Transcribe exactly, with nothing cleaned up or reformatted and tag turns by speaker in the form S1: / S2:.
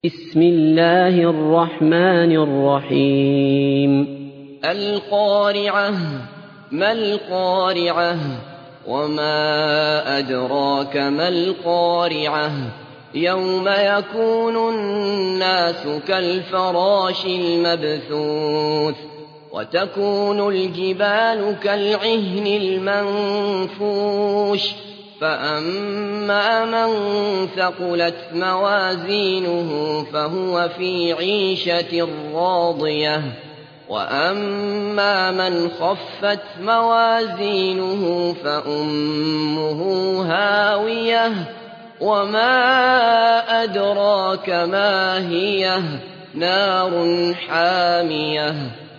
S1: بسم الله الرحمن الرحيم
S2: القارعة ما القارعة وما أدراك ما القارعة يوم يكون الناس كالفراش المبثوث وتكون الجبال كالعهن المنفوش فأما من ثقلت موازينه فهو في عيشة راضية وأما من خفت موازينه فأمه هاوية وما أدراك ما هي نار حامية